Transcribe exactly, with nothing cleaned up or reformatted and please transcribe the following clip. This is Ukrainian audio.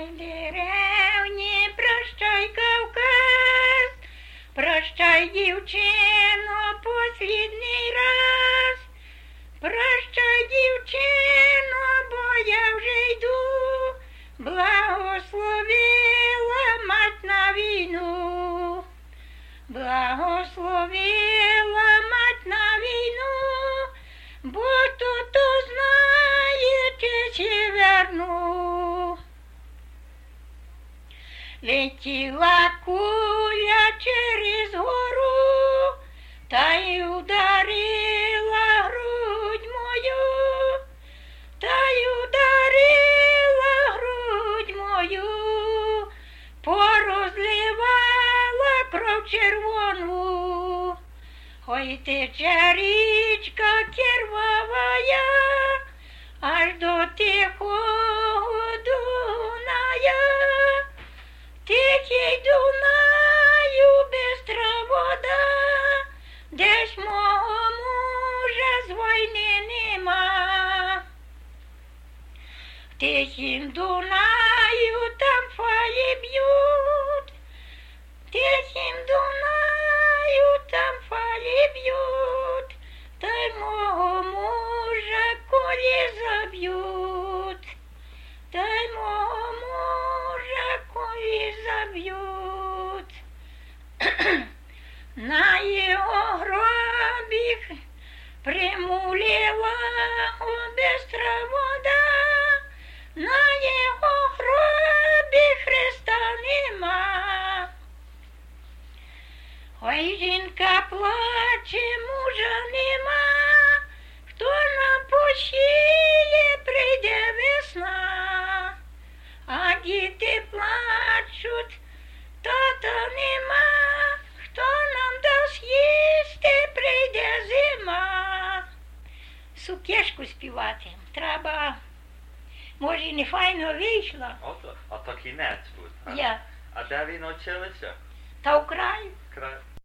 деревні, прощай, Кавказ, прощай, дівчино, послідний раз. Прощай, дівчино, бо я вже йду, благословила мать на війну. Благословила мать на війну, бо тут знає, чи ще верну. Летіла куля через гору, та й ударила грудь мою, та й ударила грудь мою, порозливала кров червону. Ой, тече річка кірвавая, аж до тихого Дуная. Тихий Дунаю, бистра вода, десь мого мужа з війни нема. В тихім Дунаю там фалі б'ють, в тихім Дунаю там фалі б'ють, та й мого мужа колі заб'ють, та й мого мужа колі заб'ють. На його гробі примулила бистра вода, на його гробі Христа нема. Ой, жінка плаче, мужа нема, хто нам посіє, прийде весна. А діти плачуть, тата нема, хто нам дасть їсти, прийде зима. Сукешку співати треба. Може, і не файно вийшло. Ото, а то кінець був. Я. А де він очилися? Та в краю. Край.